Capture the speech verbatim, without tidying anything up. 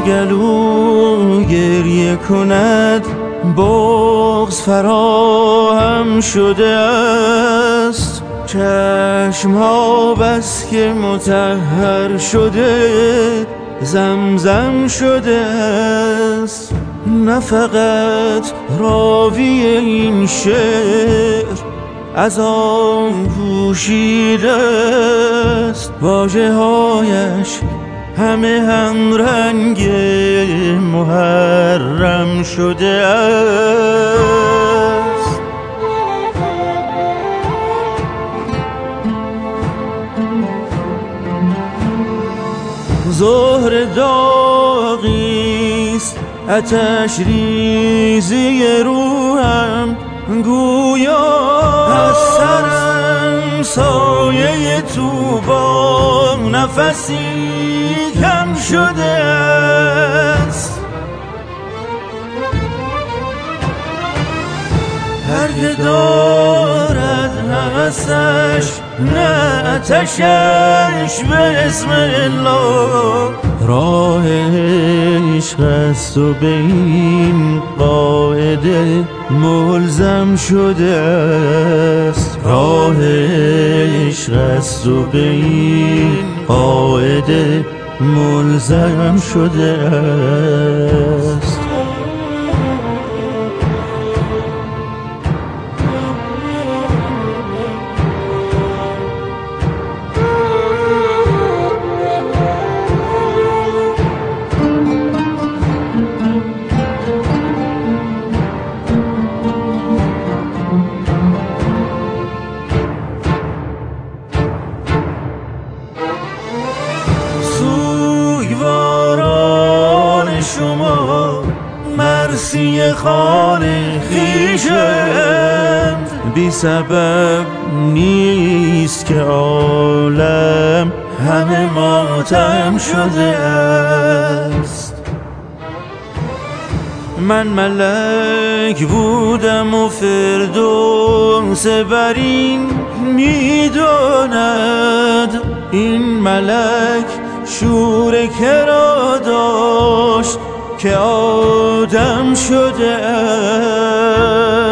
گلو گریه کند بغض فراهم شده است. چشم‌ها بس که مطهر شده زمزم شده است. نه فقط راوی این شعر از آن پوشیده است، واژه‌هایش همه هم رنگ محرم شده است. زهر داغیست آتش ریزی روحم، گویا از سرم سایه طوبا نفسی کم شده است. هر که دارد هوسش نه آتشش به اسم الله، راه عشق است و به این قاعده ملزم شده است. راه عشق است و به این قاعده ملزم شده است. شما مرسی خان خویشند، بی سبب نیست که عالم همه ماتم شده است. من ملک بودم و فردوس برین میداند، این ملک شور کرا داشت که آدم شده است.